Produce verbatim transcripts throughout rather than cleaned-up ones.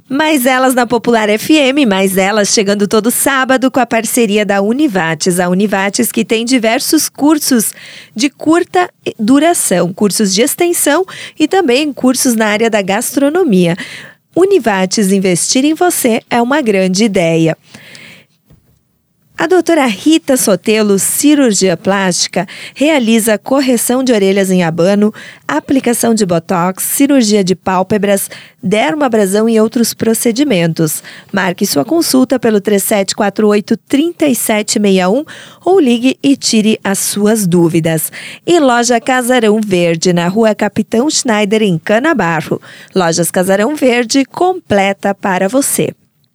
Mais Elas na Popular F M, Mais Elas chegando todo sábado com a parceria da Univates. A Univates que tem diversos cursos de curta duração, cursos de extensão e também cursos na área da gastronomia. Univates, investir em você é uma grande ideia. A doutora Rita Sotelo, cirurgia plástica, realiza correção de orelhas em abano, aplicação de botox, cirurgia de pálpebras, dermoabrasão e outros procedimentos. Marque sua consulta pelo três sete quatro oito, três sete seis um ou ligue e tire as suas dúvidas. E Loja Casarão Verde, na Rua Capitão Schneider, em Canabarro. Lojas Casarão Verde, completa para você.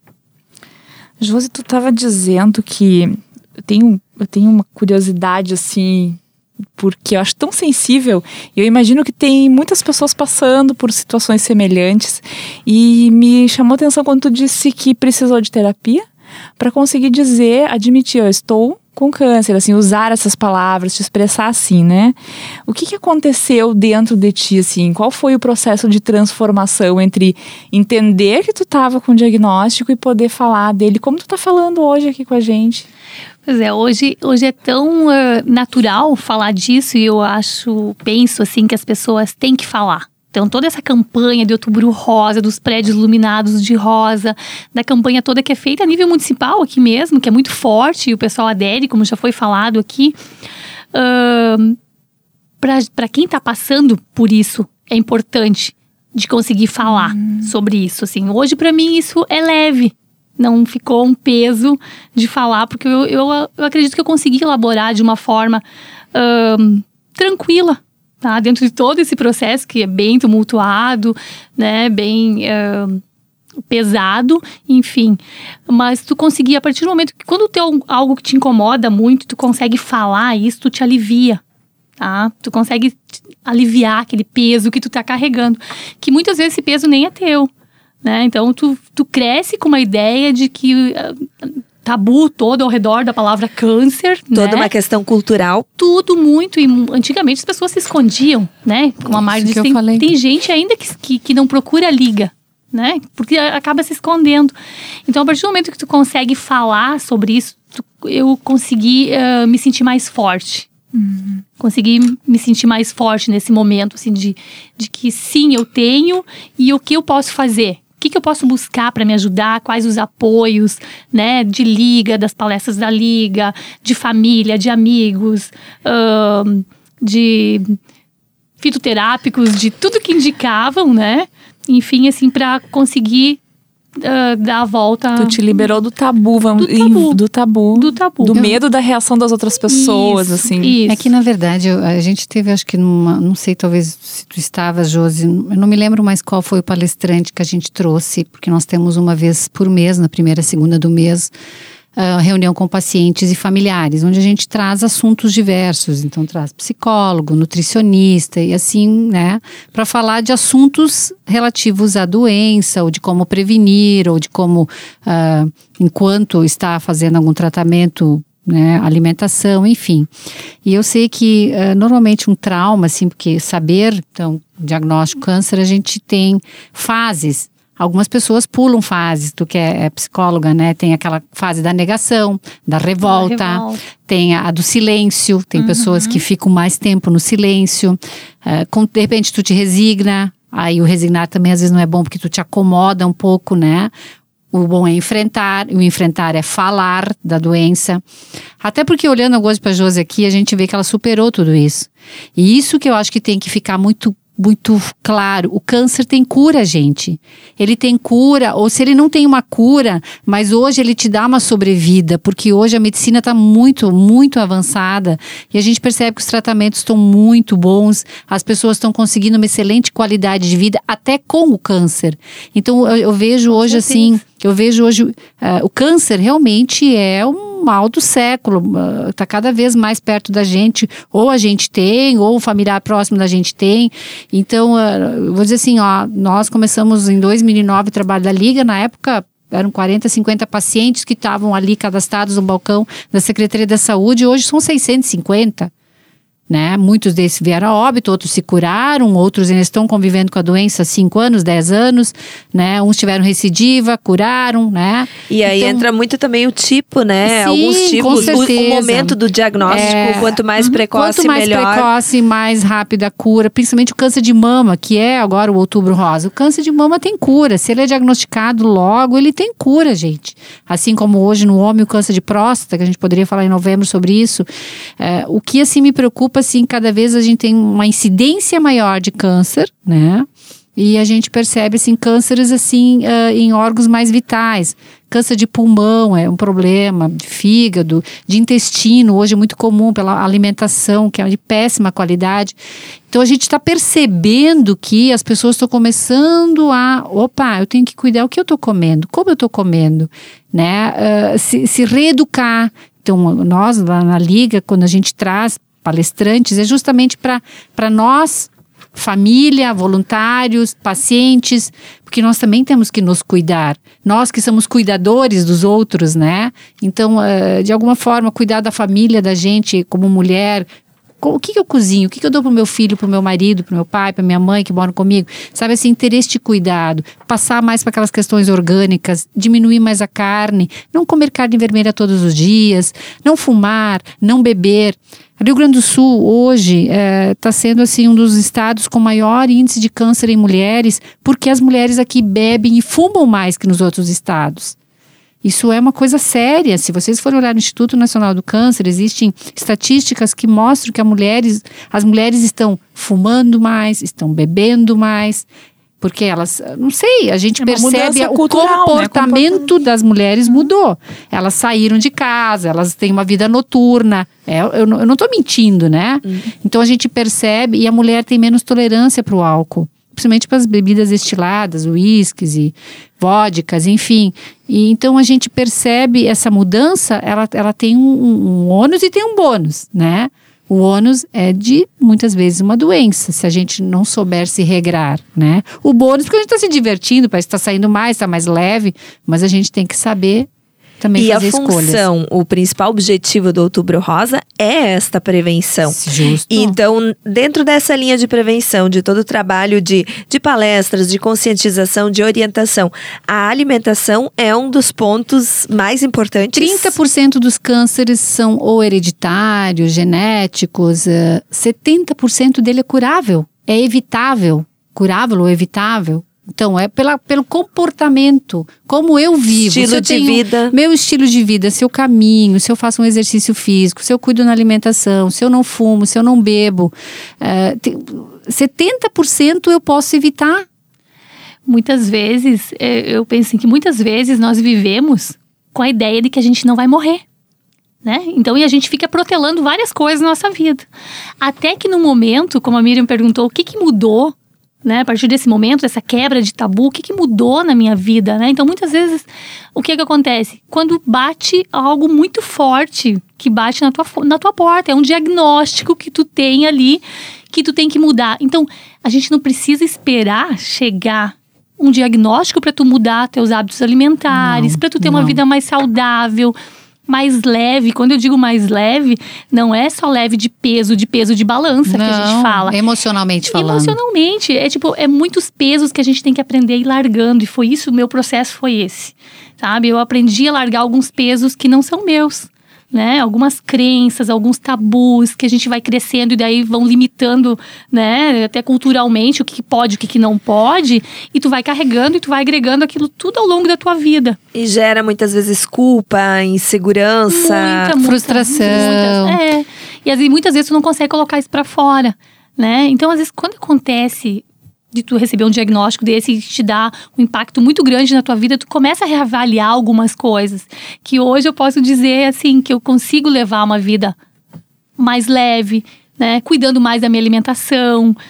Josi, tu estava dizendo que eu tenho, eu tenho uma curiosidade, assim, porque eu acho tão sensível. Eu imagino que tem muitas pessoas passando por situações semelhantes. E me chamou a atenção quando tu disse que precisou de terapia para conseguir dizer, admitir, eu estou com câncer, assim, usar essas palavras, te expressar assim, né? O que que aconteceu dentro de ti, assim? Qual foi o processo de transformação entre entender que tu estava com o diagnóstico e poder falar dele, como tu tá falando hoje aqui com a gente? Pois é, hoje, hoje é tão uh, natural falar disso e eu acho, penso assim, que as pessoas têm que falar. Então, toda essa campanha de Outubro Rosa, dos prédios iluminados de rosa, da campanha toda que é feita a nível municipal aqui mesmo, que é muito forte, e o pessoal adere, como já foi falado aqui. Uh, para quem está passando por isso, é importante de conseguir falar hum. sobre isso. Assim. Hoje, para mim, isso é leve. Não ficou um peso de falar, porque eu, eu, eu acredito que eu consegui elaborar de uma forma uh, tranquila. Tá? Dentro de todo esse processo que é bem tumultuado, né? Bem uh, pesado, enfim. Mas tu conseguir, a partir do momento que quando tem algo que te incomoda muito, tu consegue falar isso, tu te alivia. Tá? Tu consegue aliviar aquele peso que tu tá carregando. Que muitas vezes esse peso nem é teu. Né? Então tu, tu cresce com uma ideia de que... Uh, tabu todo ao redor da palavra câncer, toda né? Uma questão cultural. Tudo muito, e antigamente as pessoas se escondiam, né? Como a Mari disse, tem, tem gente ainda que, que, que não procura liga, né? Porque acaba se escondendo. Então, a partir do momento que tu consegue falar sobre isso, tu, eu consegui uh, me sentir mais forte. Uhum. Consegui me sentir mais forte nesse momento, assim, de, de que sim, eu tenho e o que eu posso fazer. O que, que eu posso buscar para me ajudar? Quais os apoios, né? De liga, das palestras da liga, de família, de amigos, uh, de fitoterápicos, de tudo que indicavam, né? Enfim, assim, para conseguir uh, dar a volta. Tu te liberou do tabu, vamos, do tabu, do tabu, do tabu, do medo da reação das outras pessoas, isso, assim. Isso. É que na verdade a gente teve, acho que numa, não sei, talvez se tu estavas, Josi, eu não me lembro mais qual foi o palestrante que a gente trouxe, porque nós temos uma vez por mês, na primeira e segunda do mês, Uh, reunião com pacientes e familiares, onde a gente traz assuntos diversos, então traz psicólogo, nutricionista e assim, né, para falar de assuntos relativos à doença, ou de como prevenir, ou de como, uh, enquanto está fazendo algum tratamento, né, alimentação, enfim. E eu sei que uh, normalmente um trauma, assim, porque saber, então, diagnóstico câncer, a gente tem fases. Algumas pessoas pulam fases, tu que é, é psicóloga, né? Tem aquela fase da negação, da revolta, da revolta. Tem a, a do silêncio, tem uhum. pessoas que ficam mais tempo no silêncio, uh, com, de repente tu te resigna, aí o resignar também às vezes não é bom porque tu te acomoda um pouco, né? O bom é enfrentar, o enfrentar é falar da doença. Até porque olhando agora para a Josi aqui, a gente vê que ela superou tudo isso. E isso que eu acho que tem que ficar muito muito claro, o câncer tem cura, gente. Ele tem cura, ou se ele não tem uma cura, mas hoje ele te dá uma sobrevida, porque hoje a medicina está muito, muito avançada e a gente percebe que os tratamentos estão muito bons, as pessoas estão conseguindo uma excelente qualidade de vida, até com o câncer. Então eu, eu vejo hoje assim, eu vejo hoje, uh, o câncer realmente é um mal do século, está uh, cada vez mais perto da gente, ou a gente tem, ou o familiar próximo da gente tem. Então, uh, vou dizer assim, ó, nós começamos em dois mil e nove o trabalho da Liga, na época eram quarenta, cinquenta pacientes que estavam ali cadastrados no balcão da Secretaria da Saúde, hoje são seiscentos e cinquenta. né? Muitos desses vieram a óbito, outros se curaram, outros ainda estão convivendo com a doença há cinco anos, dez anos, né? Uns tiveram recidiva, curaram, né? E aí então, entra muito também o tipo, né? Sim, Alguns tipos, com o, o certeza. momento do diagnóstico, É, quanto mais precoce, quanto mais melhor. precoce, mais rápida a cura, principalmente o câncer de mama, que é agora o Outubro Rosa. O câncer de mama tem cura, se ele é diagnosticado logo, ele tem cura, gente. Assim como hoje no homem o câncer de próstata, que a gente poderia falar em novembro sobre isso. É, o que assim me preocupa, assim, cada vez a gente tem uma incidência maior de câncer, né? E a gente percebe, assim, cânceres, assim, uh, em órgãos mais vitais. Câncer de pulmão é um problema, de fígado, de intestino, hoje é muito comum pela alimentação, que é de péssima qualidade. Então, a gente está percebendo que as pessoas estão começando a... Opa, eu tenho que cuidar o que eu estou comendo, como eu estou comendo, né? Uh, se, se reeducar. Então, nós, lá na Liga, quando a gente traz palestrantes, é justamente para nós... família, voluntários, pacientes, porque nós também temos que nos cuidar. Nós que somos cuidadores dos outros, né? Então, uh, de alguma forma, cuidar da família da gente como mulher. O que, que eu cozinho? O que, que eu dou pro meu filho, pro meu marido, pro meu pai, pra minha mãe que moram comigo? Sabe, assim, ter este cuidado. Passar mais para aquelas questões orgânicas, diminuir mais a carne, não comer carne vermelha todos os dias, não fumar, não beber. Rio Grande do Sul, hoje, está é, sendo assim, um dos estados com maior índice de câncer em mulheres, porque as mulheres aqui bebem e fumam mais que nos outros estados. Isso é uma coisa séria. Se vocês forem olhar no Instituto Nacional do Câncer, existem estatísticas que mostram que as mulheres, as mulheres estão fumando mais, estão bebendo mais, porque elas, não sei, a gente é percebe o cultural, comportamento né? das mulheres mudou. Elas saíram de casa, elas têm uma vida noturna. É, eu, eu não estou mentindo, né? Uhum. Então a gente percebe, e a mulher tem menos tolerância para o álcool. Principalmente para as bebidas destiladas, uísques e vodkas, enfim. E então a gente percebe essa mudança, ela, ela tem um, um ônus e tem um bônus, né? O ônus é de, muitas vezes, uma doença, se a gente não souber se regrar, né? O bônus, porque a gente está se divertindo, parece que está saindo mais, está mais leve, mas a gente tem que saber também e fazer a função, escolhas. O principal objetivo do Outubro Rosa é esta prevenção. Justo. Então, dentro dessa linha de prevenção, de todo o trabalho de, de palestras, de conscientização, de orientação, a alimentação é um dos pontos mais importantes. trinta por cento dos cânceres são ou hereditários, genéticos, uh, setenta por cento dele é curável, é evitável, curável ou evitável. Então, é pela, pelo comportamento, como eu vivo. Estilo se eu de tenho vida. Meu estilo de vida, se eu caminho, se eu faço um exercício físico, se eu cuido na alimentação, se eu não fumo, se eu não bebo. Uh, tem, setenta por cento eu posso evitar. Muitas vezes, eu penso que muitas vezes nós vivemos com a ideia de que a gente não vai morrer. Né? Então, e a gente fica protelando várias coisas na nossa vida. Até que no momento, como a Miriam perguntou, o que, que mudou? Né, a partir desse momento, dessa quebra de tabu, o que, que mudou na minha vida, né? Então, muitas vezes, o que que acontece? Quando bate algo muito forte, que bate na tua, na tua porta, é um diagnóstico que tu tem ali, que tu tem que mudar. Então, a gente não precisa esperar chegar um diagnóstico para tu mudar teus hábitos alimentares, para tu ter não. uma vida mais saudável, mais leve. Quando eu digo mais leve, não é só leve de peso, de peso de balança não, que a gente fala. Emocionalmente falando. Emocionalmente. É tipo, é muitos pesos que a gente tem que aprender a ir largando. E foi isso, o meu processo foi esse. Sabe? Eu aprendi a largar alguns pesos que não são meus. Né? Algumas crenças, alguns tabus que a gente vai crescendo e daí vão limitando, né? Até culturalmente o que pode, o que não pode, e tu vai carregando e tu vai agregando aquilo tudo ao longo da tua vida. E gera muitas vezes culpa, insegurança, muita, muita, frustração. Muitas, é. E às vezes, muitas vezes tu não consegue colocar isso pra fora, né? Então, às vezes, quando acontece de tu receber um diagnóstico desse e te dá um impacto muito grande na tua vida, tu começa a reavaliar algumas coisas. Que hoje eu posso dizer, assim, que eu consigo levar uma vida mais leve, né? Cuidando mais da minha alimentação,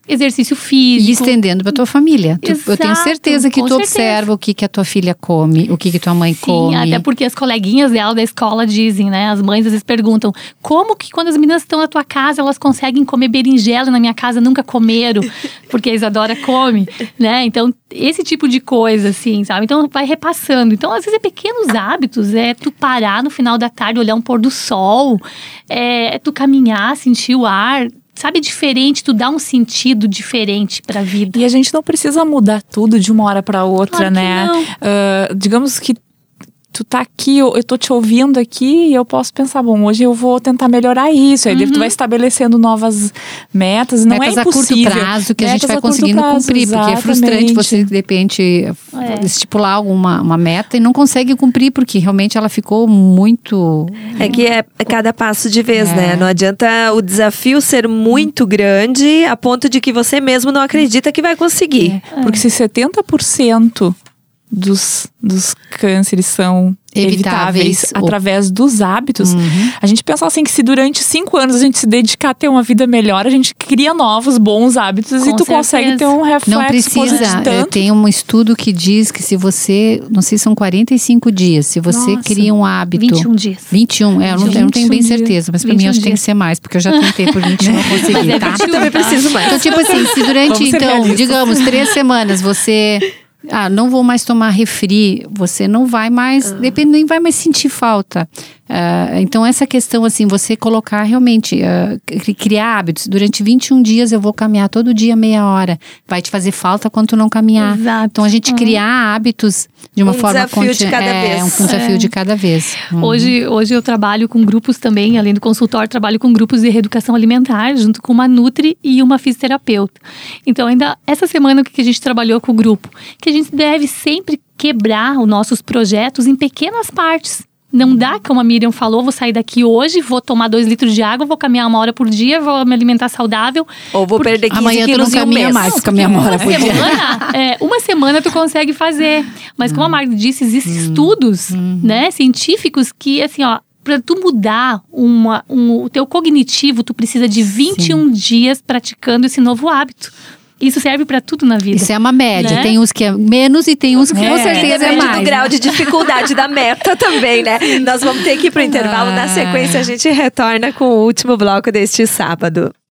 exercício físico. E estendendo para tua família. Tu, eu tenho certeza que tu certeza. observa o que, que a tua filha come, o que, que tua mãe Sim, come. até porque as coleguinhas dela da escola dizem, né? As mães às vezes perguntam, como que quando as meninas estão na tua casa, elas conseguem comer berinjela, na minha casa nunca comeram, porque a Isadora come, né? Então, esse tipo de coisa, assim, sabe? Então, vai repassando. Então, às vezes, é pequenos hábitos, é tu parar no final da tarde, olhar um pôr do sol, é, é tu caminhar, sentir o ar, sabe, diferente, tu dá um sentido diferente pra vida. E a gente não precisa mudar tudo de uma hora pra outra, Claro que né? não. Uh, digamos que tu tá aqui, eu, eu tô te ouvindo aqui e eu posso pensar, bom, hoje eu vou tentar melhorar isso. Aí Uhum. tu vai estabelecendo novas metas, não metas é a curto impossível. prazo que a gente Metas vai a curto conseguindo prazo, cumprir. Porque é frustrante exatamente. você, de repente, É. estipular alguma uma meta e não consegue cumprir, porque realmente ela ficou muito… É que é cada passo de vez, É. né? Não adianta o desafio ser muito grande a ponto de que você mesmo não acredita que vai conseguir. É, porque se setenta por cento dos, dos cânceres são Evitáveis, evitáveis ou- através dos hábitos, a gente pensa assim que se durante cinco anos a gente se dedicar a ter uma vida melhor, a gente cria novos bons hábitos Com e tu consegue certeza. ter um reflexo Não precisa. positivo Eu tanto. tenho um estudo que diz que se você, não sei se são quarenta e cinco dias, se você Nossa. cria um hábito… vinte e um dias. vinte e um, é, eu não, eu não tenho bem vinte e um certeza, mas pra mim vinte e um acho que tem que dias. ser mais, porque eu já tentei por vinte e um, não consegui, Mas é tá? vinte e um, Também tá? preciso mais. Então, tipo assim, se durante, Vamos ser então, realistas. digamos, três semanas você… Ah, não vou mais tomar refri, você não vai mais, depende, nem vai mais sentir falta. Ah, então, essa questão, assim, você colocar realmente, ah, cri- criar hábitos. Durante vinte e um dias eu vou caminhar todo dia meia hora. Vai te fazer falta quando tu não caminhar. Exato. Então, a gente criar hábitos de uma Um forma… desafio de conti- cada é, vez. um desafio É. de cada vez. Uhum. Hoje, hoje eu trabalho com grupos também, além do consultório, trabalho com grupos de reeducação alimentar, junto com uma nutri e uma fisioterapeuta. Então, ainda essa semana o que a gente trabalhou com o grupo? Que a gente deve sempre quebrar os nossos projetos em pequenas partes. Não dá, como a Miriam falou, vou sair daqui hoje, vou tomar dois litros de água, vou caminhar uma hora por dia, vou me alimentar saudável. Ou vou Porque perder quinze Amanhã tu não quilos em um caminha mês. mais, caminha uma hora por Uma dia. semana, é, uma semana tu consegue fazer. Mas como a Magda disse, existem estudos, né, científicos que, assim, ó, para tu mudar uma, um, o teu cognitivo, tu precisa de vinte e um dias praticando esse novo hábito. Isso serve para tudo na vida. Isso é uma média. Né? Tem uns que é menos e tem uns que com É. certeza é Depende mais. do grau né? de dificuldade da meta também, né? Nós vamos ter que ir pro intervalo. Na sequência, a gente retorna com o último bloco deste sábado.